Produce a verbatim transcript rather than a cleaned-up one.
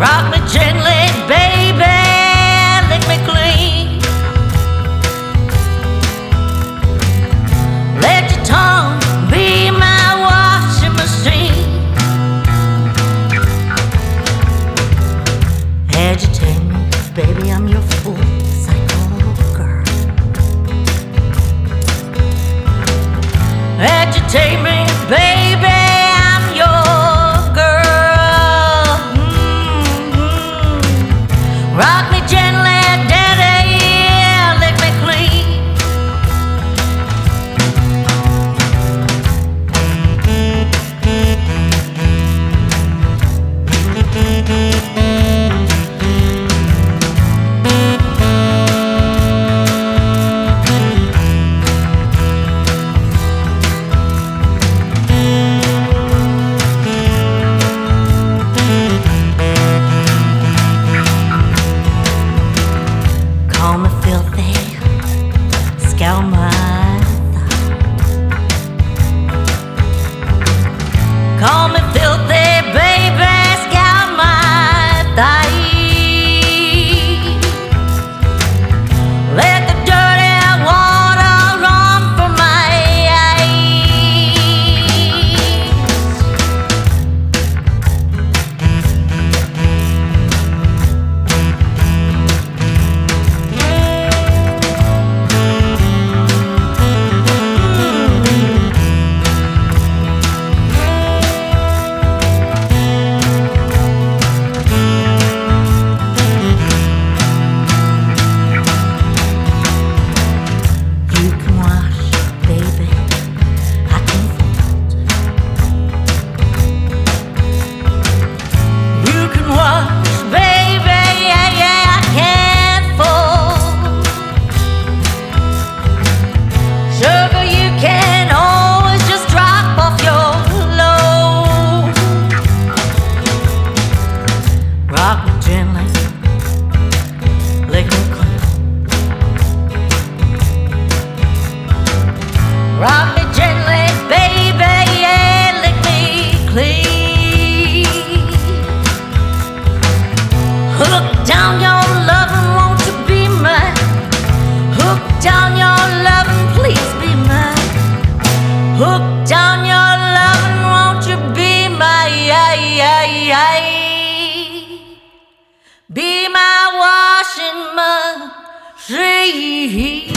Rock me gently, baby, lick me clean. Let your tongue be my washing machine. Agitate me, baby, I'm your fool, psycho girl. Agitate me, baby, I'm your girl. Mm-hmm. Rock me gently, daddy, lick me clean. Call me filthy, scour my thigh. Call me filthy, baby, scour my thigh. Let the dirty water run from my eyes. You can wash, baby, I can fold. You can wash, baby, yeah, yeah, I can fold. Sugar, you can always just drop off your load. Rock me gently, lick me clean. Rock me gently, baby, yeah, lick me clean. Hook down your lovin', won't you be mine? Hook down your lovin', please be mine. Hook down your lovin', won't you be my, be my washing machine.